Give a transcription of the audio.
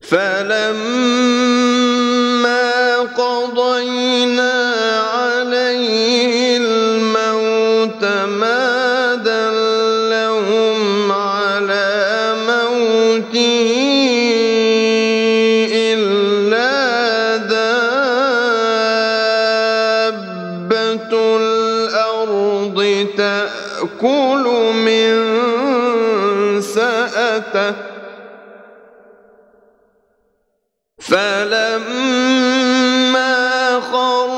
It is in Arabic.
فلما قضينا عليه الموت ما دلهم على موته إلا دابة الأرض تأكل من سأته فلما خر